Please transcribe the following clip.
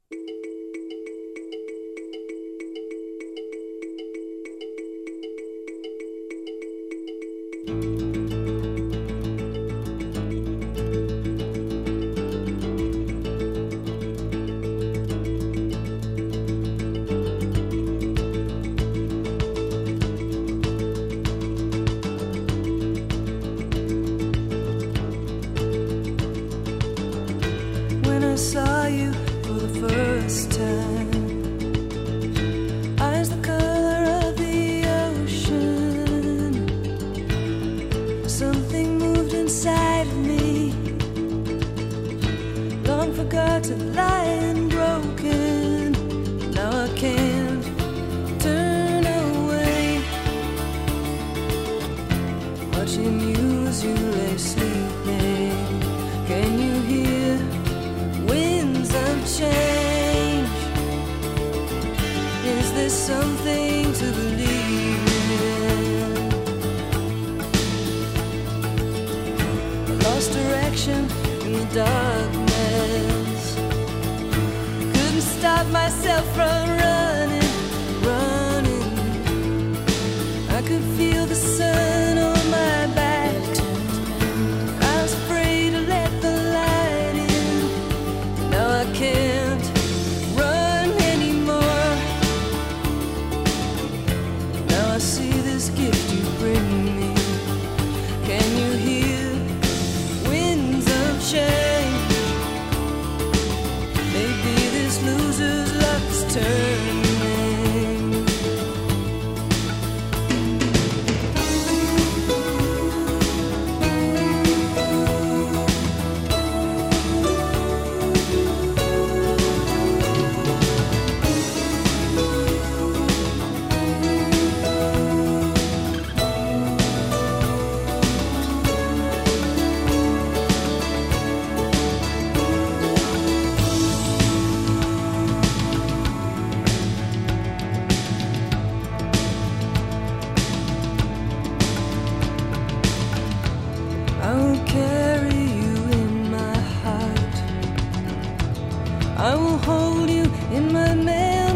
When I saw you for the first time, eyes the color of the ocean, something moved inside of me, long forgotten, lying broken. Now I can't turn away, watching you as you lay sleeping. Can you hear winds of change? Is there something to believe in? I lost direction in the darkness, couldn't stop myself from running. I could feel the sun on my back. I was afraid to let the light in. Now I can't run anymore. Now I see this gift you bring me. Can you hear winds of change? Maybe this loser's luck is turning. I will carry you in my heart. I will hold you in my mail.